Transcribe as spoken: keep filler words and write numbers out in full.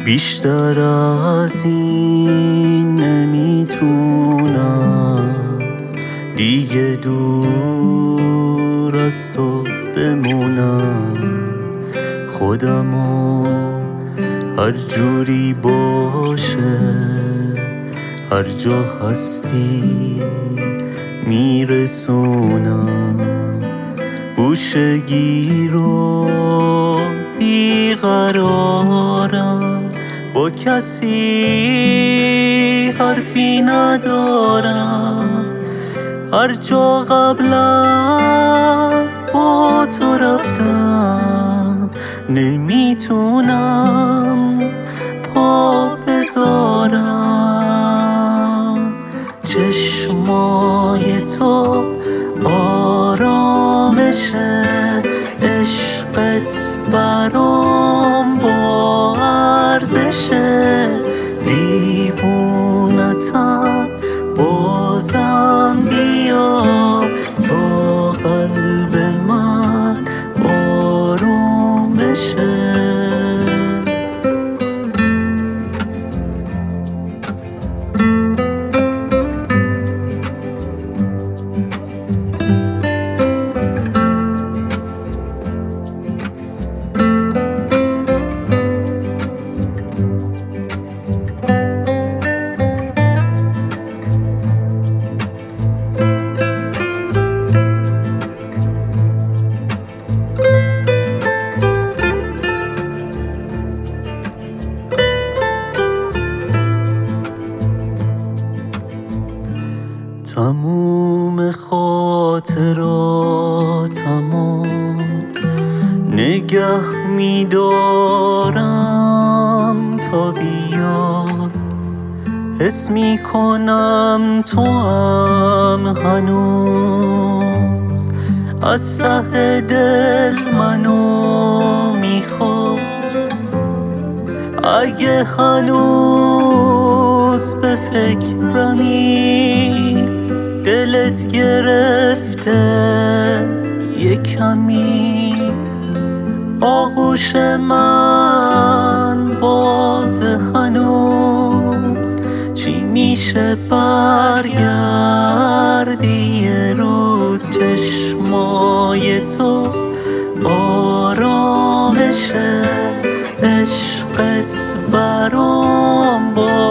بیشتر از این نمیتونم دیگه دور از تو بمونم. خودمو هر جوری باشه هر جا هستی میرسونم. گوشگیر و بیقرارم، با کسی حرفی ندارم. هر جا قبلا با تو رفتم نمیتونم پا بذارم. چشمای تو آرامشه، عشقت برام با ارزشه. دیوونتم بازم بیا تا قلب من آروم بشه. تموم خاطراتمو نگه میدارم تا بیاد. حس میکنم تو هم هنوز از ته دل منو میخوای. اگه هنوز به فکرمی دلت گرفته یه کمی، آغوش من باز هنوز. چی میشه برگردی یه روز؟ چشمای تو آرامشه، عشقت برام با